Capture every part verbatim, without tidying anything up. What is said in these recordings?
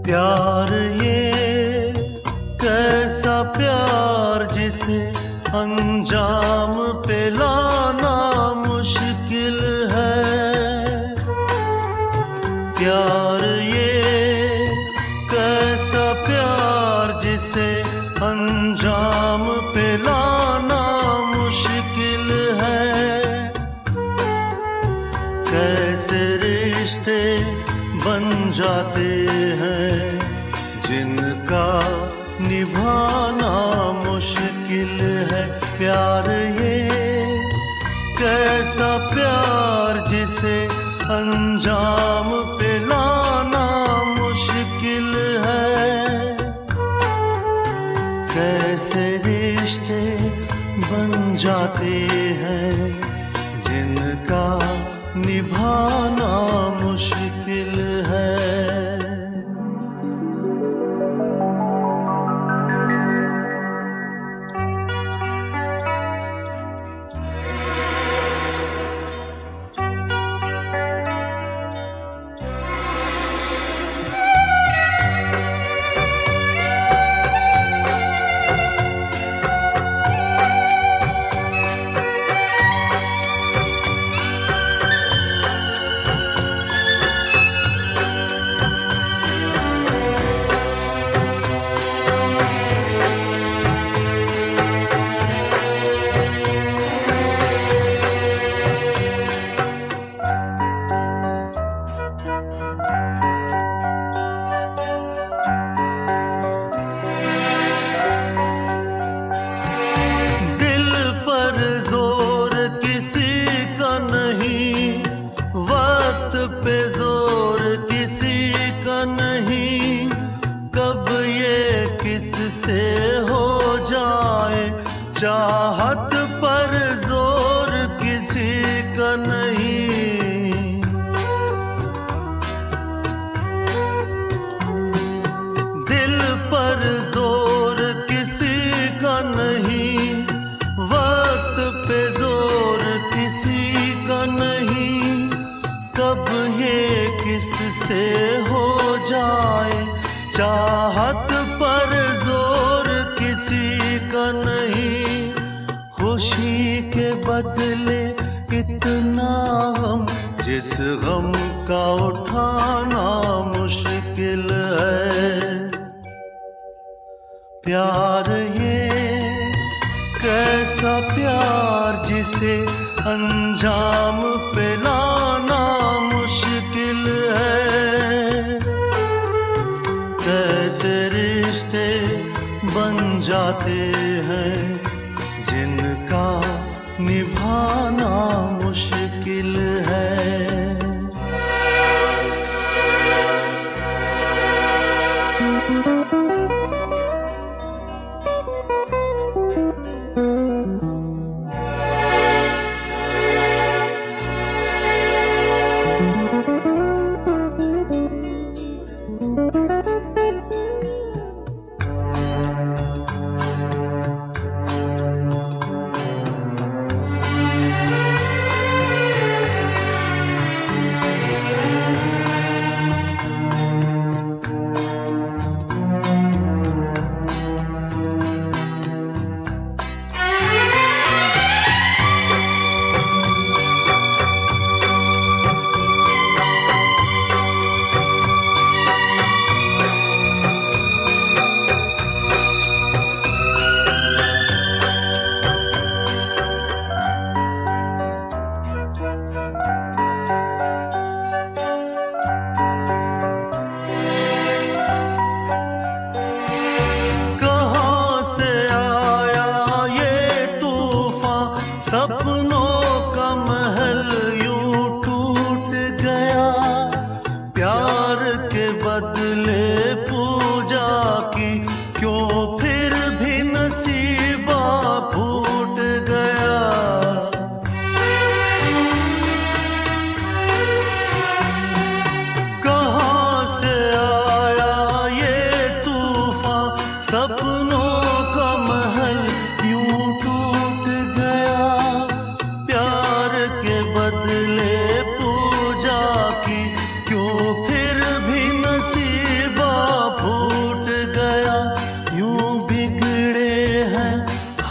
प्यार ये कैसा प्यार जिसे अंजाम पे लाना मुश्किल है। प्यार ये कैसा प्यार जिसे अंजाम पे लाना मुश्किल है। कैसे रिश्ते बन जाते हैं जिनका निभाना मुश्किल है। प्यार ये कैसा प्यार जिसे अंजाम पे लाना मुश्किल है। कैसे रिश्ते बन जाते हैं जिनका निभाना मुश्किल है। पे जोर किसी का नहीं, कब ये किससे हो जाए चाहत पर जोर किसी का नहीं। दिल पर जोर किसी का नहीं, वक्त पे जोर किसी का नहीं, कब ये किससे हो जाए चाहत पर जोर किसी का नहीं। खुशी के बदले इतना गम, जिस गम का उठाना मुश्किल है। प्यार ये कैसा प्यार जिसे अंजाम पे लाना मुश्किल है। कैसे रिश्ते बन जाते हैं जिनका निभाना मुश्किल है।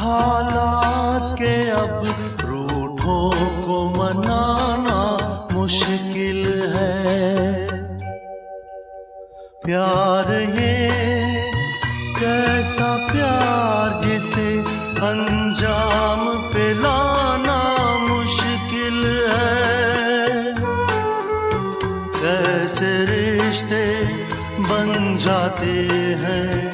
हालात के अब रूठों को मनाना मुश्किल है। प्यार ये कैसा प्यार जिसे अंजाम पे लाना मुश्किल है। कैसे रिश्ते बन जाते हैं